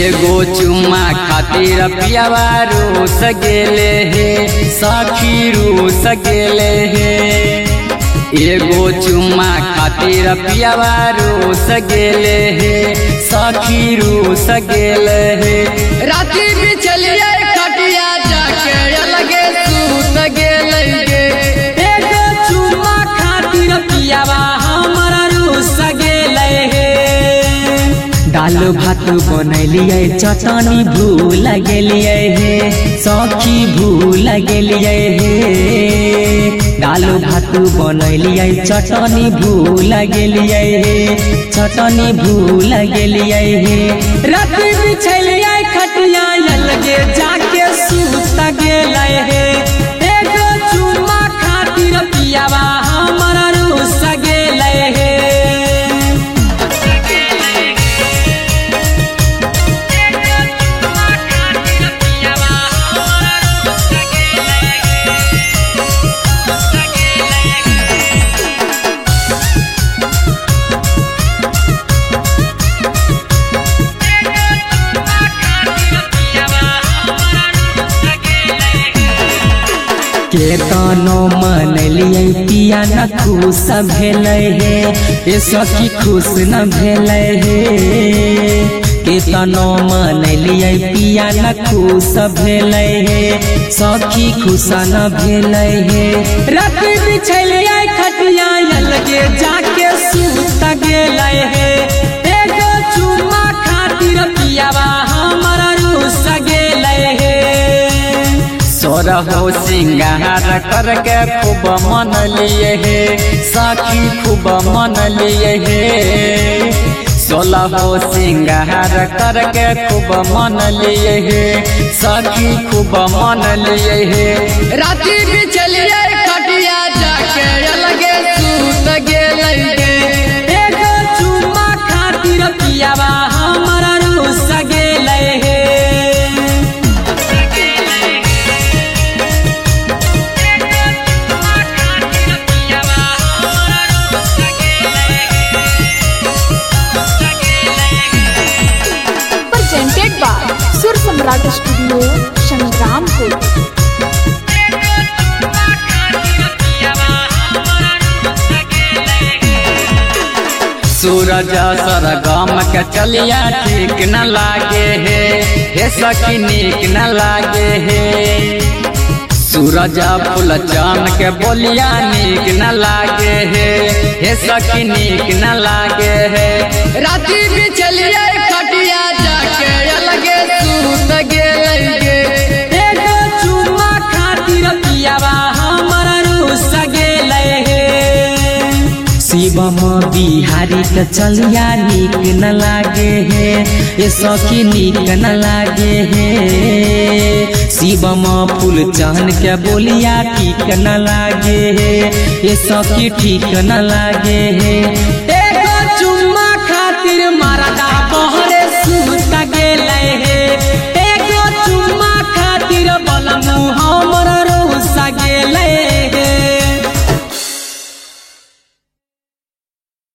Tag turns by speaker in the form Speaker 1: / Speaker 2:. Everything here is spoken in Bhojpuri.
Speaker 1: एगो चुम्मा खातिर पियावा रूस गेले हे सखी रूस गेले हे। एगो चुम्मा खातिर पियावा रूस गेले हे सखी रूस गेले हे।
Speaker 2: राती भी चलिए खटिया जाके अलगे सूत गेले गे।
Speaker 1: एगो चुम्मा खातिर पियावा हमरा रूस गेले हे। दाल भात बनैलिए चटनी भूल गेलिए हे सखी भूल गेलिए हे। दाल भात बनैलिए चटनी भूल गेलिए हे चटनी भूल गेलिए हे। रात बिछलिए खटिया अलगे जाके सूत गेले हे। एगो चुम्मा खातिर पियावा हमरा रूस गेले हे। केतनो मनलिए पिया न खुश भेले हे ए सखी खुश न भेले हे। केतनो मनलिए पिया न खुश भेले हे सखी खुश न भेले हे। रात बिछलिए खटिया अलगे जाके सूत गेले हे। एगो चुम्मा खातिर पियावा हमरा रूस गेले हे। सोरहो सिंगार करके खूब मन लिए हे सखी खूब मन लिए हे। सोलहो सिंगार करके खूब मन लिए हे सखी खूब मन लिए हे।
Speaker 2: राती भी चलिए खटिया जाके अलगे सूत गेले गे।
Speaker 1: एगो चुम्मा खातिर पियावा हमरा रूस गेले हे।
Speaker 3: presented by Sur Samrat Studio, Shangrampur।
Speaker 1: सूरज सरगम के चलिया ठीक न लागे हे सखी नीक न लागे हे। सूरज फूल चान के बोलिया नीक न लागे हे सखी नीक न लागे हे।
Speaker 2: राती भी चलिए खटिया जाके अलगे सूत गेले गे।
Speaker 1: एगो चुम्मा खातिर पियावा हमरा रूस गेले हे। शिवम बिहारी के चलिया नीक न लागे हे ए सखी नीक न लागे हे। शिवम फूल चान के बोलिया ठीक न लागे हे ए सखी ठीक न लागे हे।